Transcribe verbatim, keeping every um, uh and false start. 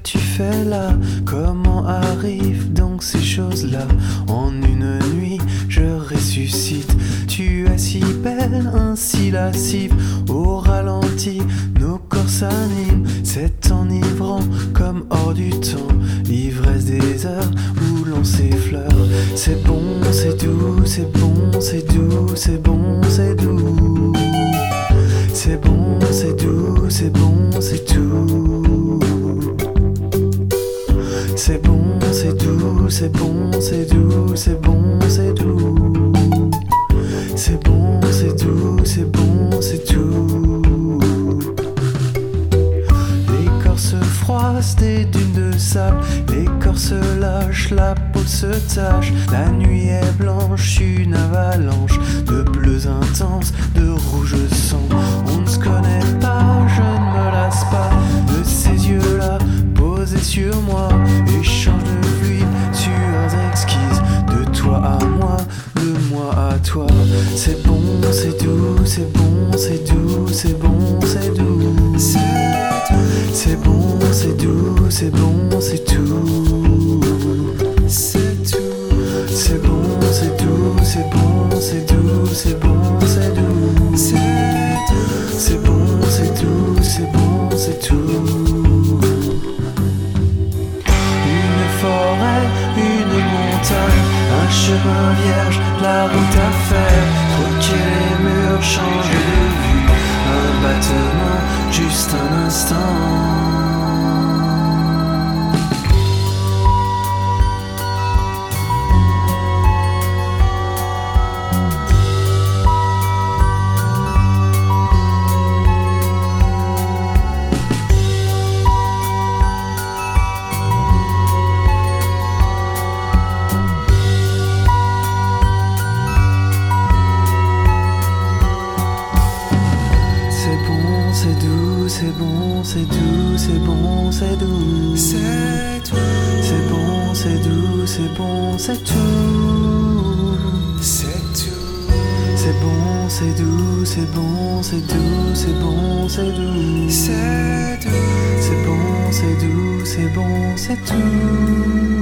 tu fais là? Comment arrivent donc ces choses-là? En une nuit, je ressuscite. Tu es si belle, ainsi lascive. Au ralenti, nos corps s'animent. C'est enivrant comme hors du temps. L'ivresse des heures où l'on s'effleure. C'est bon, c'est doux, c'est bon, c'est doux, c'est bon, c'est doux. C'est bon, c'est doux, c'est bon, c'est tout. C'est bon, c'est doux, c'est bon, c'est doux, c'est bon, c'est doux. C'est bon, c'est doux, c'est bon, c'est tout. L'écorce froisse des dunes de sable, l'écorce lâche, la peau se tache. La nuit est blanche, une avalanche de bleus intenses, de rouge sang. On ne se connaît pas, je ne me lasse pas de ces yeux-là posés sur moi. Échange de fluides, sueurs exquises, de toi à moi, de moi à toi. C'est bon, c'est doux, c'est bon, c'est doux, c'est bon, c'est doux. C'est bon, c'est doux, c'est bon, c'est tout. C'est tout. C'est bon, c'est doux, c'est bon, c'est doux, c'est bon, c'est doux. C'est bon, c'est doux, c'est bon, c'est tout. Une forêt, une montagne, un chemin vierge, la route à faire. Troquer les murs, changer de vue, un battement, juste un instant. C'est doux, c'est bon, c'est doux, c'est bon, c'est doux. C'est tout. C'est bon, c'est doux, c'est bon, c'est tout. C'est tout. C'est bon, c'est doux, c'est bon, c'est doux, c'est bon, c'est doux. C'est doux. C'est bon, c'est doux, c'est bon, c'est tout.